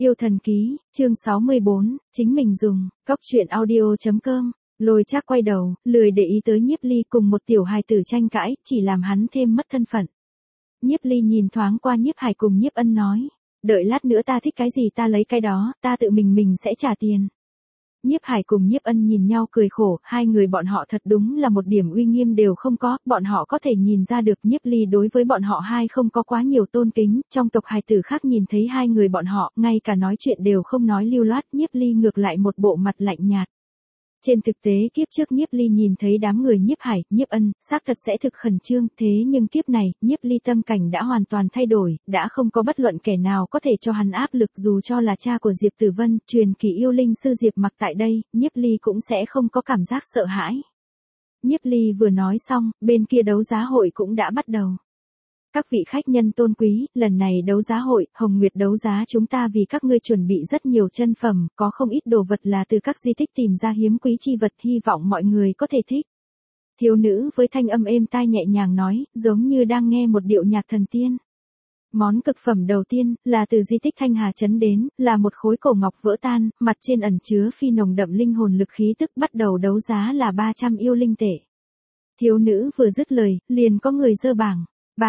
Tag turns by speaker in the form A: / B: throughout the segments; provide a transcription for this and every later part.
A: Yêu thần ký, chương 64, chính mình dùng, Cóc truyện audio.com. Lôi Trác quay đầu, lười để ý tới Nhiếp Ly cùng một tiểu hài tử tranh cãi, chỉ làm hắn thêm mất thân phận. Nhiếp Ly nhìn thoáng qua Nhiếp Hải cùng Nhiếp Ân nói, đợi lát nữa ta thích cái gì ta lấy cái đó, ta tự mình sẽ trả tiền. Nhiếp Hải cùng Nhiếp Ân nhìn nhau cười khổ, hai người bọn họ thật đúng là một điểm uy nghiêm đều không có, bọn họ có thể nhìn ra được Nhiếp Ly đối với bọn họ hai không có quá nhiều tôn kính, trong tộc hài tử khác nhìn thấy hai người bọn họ, ngay cả nói chuyện đều không nói lưu loát, Nhiếp Ly ngược lại một bộ mặt lạnh nhạt. Trên thực tế kiếp trước Nhiếp Ly nhìn thấy đám người Nhiếp Hải, Nhiếp Ân, xác thật sẽ thực khẩn trương, thế nhưng kiếp này, Nhiếp Ly tâm cảnh đã hoàn toàn thay đổi, đã không có bất luận kẻ nào có thể cho hắn áp lực dù cho là cha của Diệp Tử Vân, truyền kỳ yêu linh sư Diệp Mặc tại đây, Nhiếp Ly cũng sẽ không có cảm giác sợ hãi. Nhiếp Ly vừa nói xong, bên kia đấu giá hội cũng đã bắt đầu. Các vị khách nhân tôn quý, lần này đấu giá hội, Hồng Nguyệt đấu giá chúng ta vì các ngươi chuẩn bị rất nhiều chân phẩm, có không ít đồ vật là từ các di tích tìm ra hiếm quý chi vật, hy vọng mọi người có thể thích. Thiếu nữ với thanh âm êm tai nhẹ nhàng nói, giống như đang nghe một điệu nhạc thần tiên. Món cực phẩm đầu tiên, là từ di tích Thanh Hà Trấn đến, là một khối cổ ngọc vỡ tan, mặt trên ẩn chứa phi nồng đậm linh hồn lực khí tức, bắt đầu đấu giá là 300 yêu linh tệ. Thiếu nữ vừa dứt lời, liền có người giơ bảng.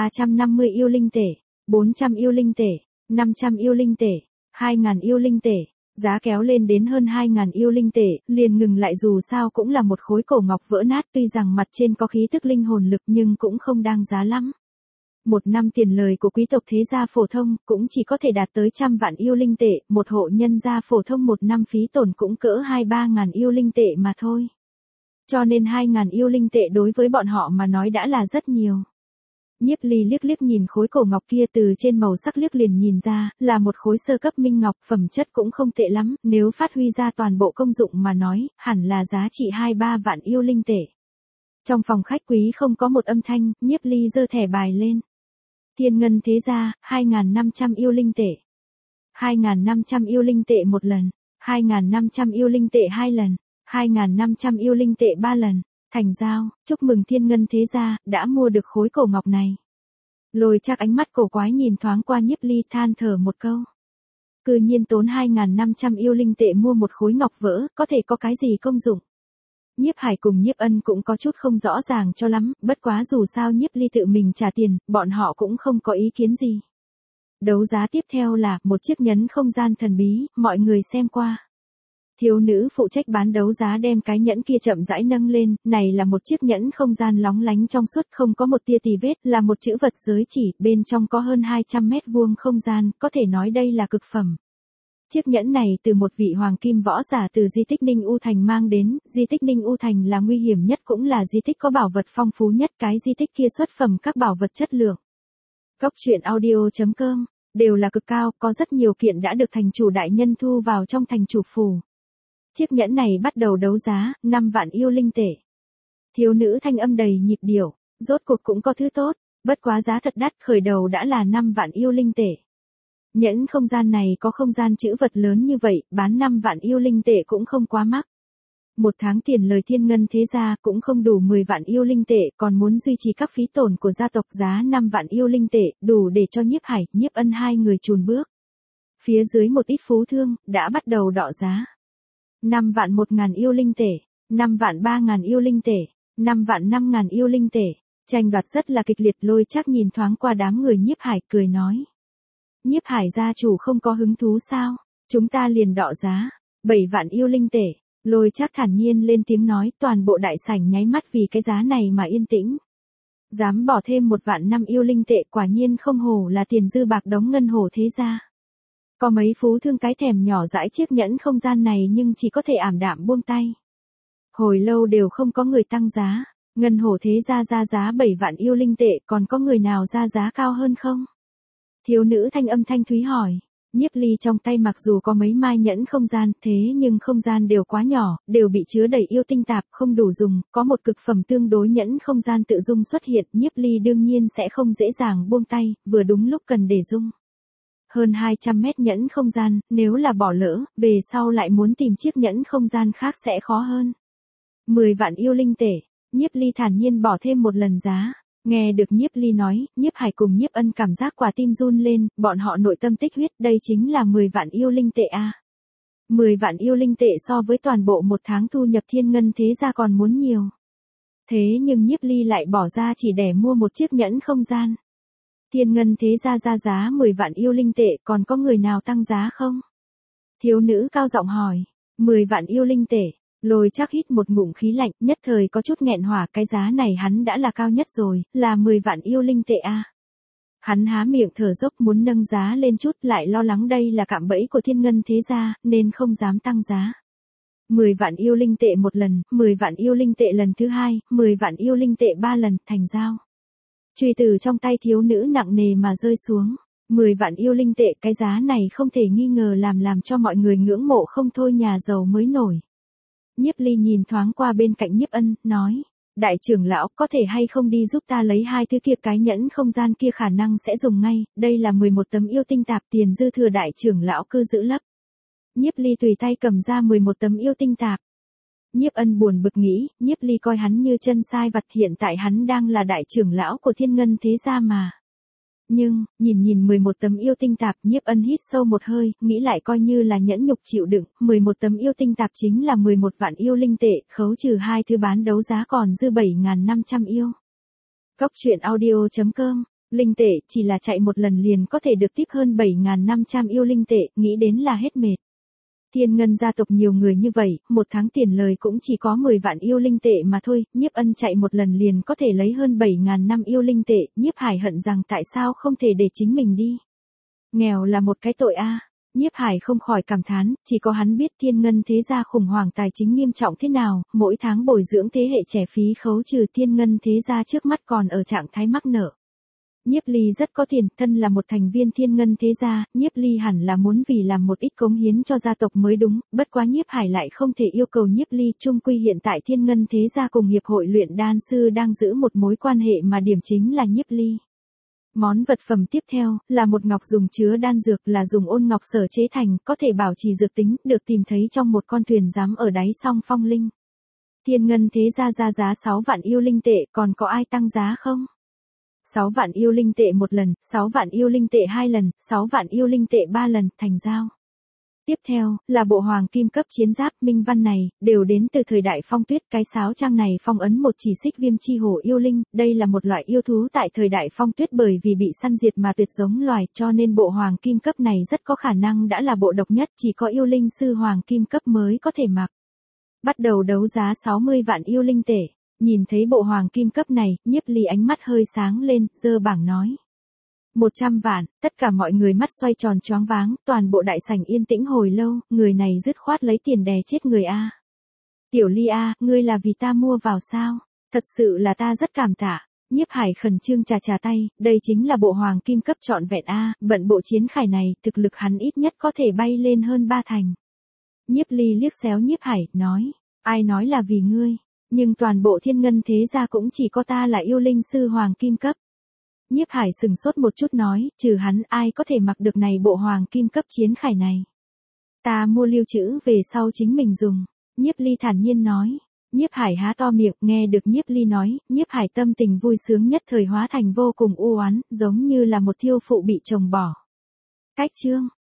A: 350 yêu linh tệ, 400 yêu linh tệ, 500 yêu linh tệ, 2.000 yêu linh tệ, giá kéo lên đến hơn 2.000 yêu linh tệ, liền ngừng lại dù sao cũng là một khối cổ ngọc vỡ nát tuy rằng mặt trên có khí tức linh hồn lực nhưng cũng không đáng giá lắm. Một năm tiền lời của quý tộc thế gia phổ thông cũng chỉ có thể đạt tới 100 vạn yêu linh tệ, một hộ nhân gia phổ thông một năm phí tổn cũng cỡ 2-3 ngàn yêu linh tệ mà thôi. Cho nên 2.000 yêu linh tệ đối với bọn họ mà nói đã là rất nhiều. Nhiếp Ly liếc liếc nhìn khối cổ ngọc kia từ trên màu sắc liếc liền nhìn ra, là một khối sơ cấp minh ngọc, phẩm chất cũng không tệ lắm, nếu phát huy ra toàn bộ công dụng mà nói, hẳn là giá trị 2-3 vạn yêu linh tệ. Trong phòng khách quý không có một âm thanh, Nhiếp Ly giơ thẻ bài lên. Thiên Ngân thế gia, 2.500 yêu linh tệ. 2.500 yêu linh tệ một lần, 2.500 yêu linh tệ hai lần, 2.500 yêu linh tệ ba lần. Thành giao, chúc mừng Thiên Ngân thế gia, đã mua được khối cổ ngọc này. Lôi Trác ánh mắt cổ quái nhìn thoáng qua Nhiếp Ly than thở một câu. Cư nhiên tốn 2.500 yêu linh tệ mua một khối ngọc vỡ, có thể có cái gì công dụng. Nhiếp Hải cùng Nhiếp Ân cũng có chút không rõ ràng cho lắm, bất quá dù sao Nhiếp Ly tự mình trả tiền, bọn họ cũng không có ý kiến gì. Đấu giá tiếp theo là một chiếc nhẫn không gian thần bí, mọi người xem qua. Thiếu nữ phụ trách bán đấu giá đem cái nhẫn kia chậm rãi nâng lên, này là một chiếc nhẫn không gian lóng lánh trong suốt không có một tia tì vết, là một chữ vật giới chỉ, bên trong có hơn 200 mét vuông không gian, có thể nói đây là cực phẩm. Chiếc nhẫn này từ một vị hoàng kim võ giả từ di tích Ninh U Thành mang đến, di tích Ninh U Thành là nguy hiểm nhất cũng là di tích có bảo vật phong phú nhất, cái di tích kia xuất phẩm các bảo vật chất lượng. Cóc truyện audio.com, đều là cực cao, có rất nhiều kiện đã được thành chủ đại nhân thu vào trong thành chủ phủ. Chiếc nhẫn này bắt đầu đấu giá, 5 vạn yêu linh tệ. Thiếu nữ thanh âm đầy nhịp điệu, rốt cuộc cũng có thứ tốt, bất quá giá thật đắt, khởi đầu đã là 5 vạn yêu linh tệ. Nhẫn không gian này có không gian trữ vật lớn như vậy, bán 5 vạn yêu linh tệ cũng không quá mắc. Một tháng tiền lời Thiên Ngân thế gia cũng không đủ 10 vạn yêu linh tệ, còn muốn duy trì các phí tổn của gia tộc giá 5 vạn yêu linh tệ, đủ để cho Nhiếp Hải, Nhiếp Ân hai người chùn bước. Phía dưới một ít phú thương, đã bắt đầu đọ giá. 5 vạn 1.000 yêu linh tệ, 5 vạn 3.000 yêu linh tệ, 5 vạn 5.000 yêu linh tệ, tranh đoạt rất là kịch liệt. Lôi Trác nhìn thoáng qua đám người Nhiếp Hải cười nói. Nhiếp Hải gia chủ không có hứng thú sao, chúng ta liền đọ giá, 7 vạn yêu linh tệ. Lôi Trác thản nhiên lên tiếng nói, toàn bộ đại sảnh nháy mắt vì cái giá này mà yên tĩnh. Dám bỏ thêm 1 vạn 5 yêu linh tệ quả nhiên không hổ là tiền dư bạc đống ngân hồ thế gia. Có mấy phú thương cái thèm nhỏ dãi chiếc nhẫn không gian này nhưng chỉ có thể ảm đạm buông tay. Hồi lâu đều không có người tăng giá, ngân hồ thế gia ra giá 7 vạn yêu linh tệ, còn có người nào ra giá cao hơn không? Thiếu nữ thanh âm thanh thúy hỏi. Nhiếp Ly trong tay mặc dù có mấy mai nhẫn không gian, thế nhưng không gian đều quá nhỏ, đều bị chứa đầy yêu tinh tạp, không đủ dùng, có một cực phẩm tương đối nhẫn không gian tự dung xuất hiện, Nhiếp Ly đương nhiên sẽ không dễ dàng buông tay, vừa đúng lúc cần để dung. Hơn 200 mét nhẫn không gian, nếu là bỏ lỡ, về sau lại muốn tìm chiếc nhẫn không gian khác sẽ khó hơn. 10 vạn yêu linh tệ, Nhiếp Ly thản nhiên bỏ thêm một lần giá. Nghe được Nhiếp Ly nói, Nhiếp Hải cùng Nhiếp Ân cảm giác quả tim run lên, bọn họ nội tâm tích huyết, đây chính là 10 vạn yêu linh tệ a. 10 vạn yêu linh tệ so với toàn bộ một tháng thu nhập Thiên Ngân thế gia còn muốn nhiều. Thế nhưng Nhiếp Ly lại bỏ ra chỉ để mua một chiếc nhẫn không gian. Thiên Ngân thế gia ra giá 10 vạn yêu linh tệ, còn có người nào tăng giá không? Thiếu nữ cao giọng hỏi, 10 vạn yêu linh tệ. Lôi Trác hít một ngụm khí lạnh, nhất thời có chút nghẹn hỏa, cái giá này hắn đã là cao nhất rồi, là 10 vạn yêu linh tệ a. Hắn há miệng thở dốc muốn nâng giá lên chút, lại lo lắng đây là cạm bẫy của Thiên Ngân thế gia, nên không dám tăng giá. 10 vạn yêu linh tệ một lần, 10 vạn yêu linh tệ lần thứ hai, 10 vạn yêu linh tệ 3 lần, thành giao. Chùy từ trong tay thiếu nữ nặng nề mà rơi xuống. 10 vạn yêu linh tệ, cái giá này không thể nghi ngờ làm cho mọi người ngưỡng mộ không thôi, nhà giàu mới nổi. Nhiếp Ly nhìn thoáng qua bên cạnh Nhiếp Ân, nói, đại trưởng lão có thể hay không đi giúp ta lấy hai thứ kia, cái nhẫn không gian kia khả năng sẽ dùng ngay, đây là 11 tấm yêu tinh tạp, tiền dư thừa đại trưởng lão cứ giữ lấp. Nhiếp Ly tùy tay cầm ra 11 tấm yêu tinh tạp. Nhiếp Ân buồn bực nghĩ, Nhiếp Ly coi hắn như chân sai vặt, hiện tại hắn đang là đại trưởng lão của Thiên Ngân thế gia mà. Nhưng, nhìn 11 tấm yêu tinh tạp, Nhiếp Ân hít sâu một hơi, nghĩ lại coi như là nhẫn nhục chịu đựng, 11 tấm yêu tinh tạp chính là 11 vạn yêu linh tệ, khấu trừ hai thứ bán đấu giá còn dư 7.500 yêu. Cốc truyện audio.com, linh tệ chỉ là chạy một lần liền có thể được tiếp hơn 7.500 yêu linh tệ, nghĩ đến là hết mệt. Thiên Ngân gia tộc nhiều người như vậy, một tháng tiền lời cũng chỉ có 10 vạn yêu linh tệ mà thôi, Nhiếp Ân chạy một lần liền có thể lấy hơn 7.000 năm yêu linh tệ, Nhiếp Hải hận rằng tại sao không thể để chính mình đi. Nghèo là một cái tội a. Nhiếp Hải không khỏi cảm thán, chỉ có hắn biết Thiên Ngân thế gia khủng hoảng tài chính nghiêm trọng thế nào, mỗi tháng bồi dưỡng thế hệ trẻ phí khấu trừ, Thiên Ngân thế gia trước mắt còn ở trạng thái mắc nợ. Nhiếp Ly rất có tiền, thân là một thành viên Thiên Ngân thế gia, Nhiếp Ly hẳn là muốn vì làm một ít cống hiến cho gia tộc mới đúng, bất quá Nhiếp Hải lại không thể yêu cầu Nhiếp Ly, chung quy hiện tại Thiên Ngân thế gia cùng hiệp hội luyện đan sư đang giữ một mối quan hệ mà điểm chính là Nhiếp Ly. Món vật phẩm tiếp theo là một ngọc dùng chứa đan dược, là dùng ôn ngọc sở chế thành, có thể bảo trì dược tính, được tìm thấy trong một con thuyền giám ở đáy sông Phong Linh. Thiên Ngân thế gia ra giá 6 vạn yêu linh tệ, còn có ai tăng giá không? 6 vạn yêu linh tệ một lần, 6 vạn yêu linh tệ 2 lần, 6 vạn yêu linh tệ 3 lần, thành giao. Tiếp theo, là bộ hoàng kim cấp chiến giáp, minh văn này, đều đến từ thời đại phong tuyết, cái sáo trang này phong ấn một chỉ xích viêm chi hổ yêu linh, đây là một loại yêu thú tại thời đại phong tuyết bởi vì bị săn diệt mà tuyệt giống loài, cho nên bộ hoàng kim cấp này rất có khả năng đã là bộ độc nhất, chỉ có yêu linh sư hoàng kim cấp mới có thể mặc. Bắt đầu đấu giá 60 vạn yêu linh tệ. Nhìn thấy bộ hoàng kim cấp này, Nhiếp Ly ánh mắt hơi sáng lên, giơ bảng nói. 100 vạn, tất cả mọi người mắt xoay tròn choáng váng, toàn bộ đại sảnh yên tĩnh hồi lâu, người này dứt khoát lấy tiền đè chết người a. Tiểu Ly a, ngươi là vì ta mua vào sao? Thật sự là ta rất cảm tạ. Nhiếp Hải khẩn trương chà tay, đây chính là bộ hoàng kim cấp trọn vẹn a, bận bộ chiến khải này, thực lực hắn ít nhất có thể bay lên hơn 3 thành. Nhiếp Ly liếc xéo Nhiếp Hải, nói, ai nói là vì ngươi? Nhưng toàn bộ Thiên Ngân thế gia cũng chỉ có ta là yêu linh sư hoàng kim cấp. Nhiếp Hải sừng sốt một chút nói, trừ hắn ai có thể mặc được này bộ hoàng kim cấp chiến khải này. Ta mua lưu trữ về sau chính mình dùng. Nhiếp Ly thản nhiên nói. Nhiếp Hải há to miệng, nghe được Nhiếp Ly nói, Nhiếp Hải tâm tình vui sướng nhất thời hóa thành vô cùng u oán, giống như là một thiêu phụ bị chồng bỏ. Cách chương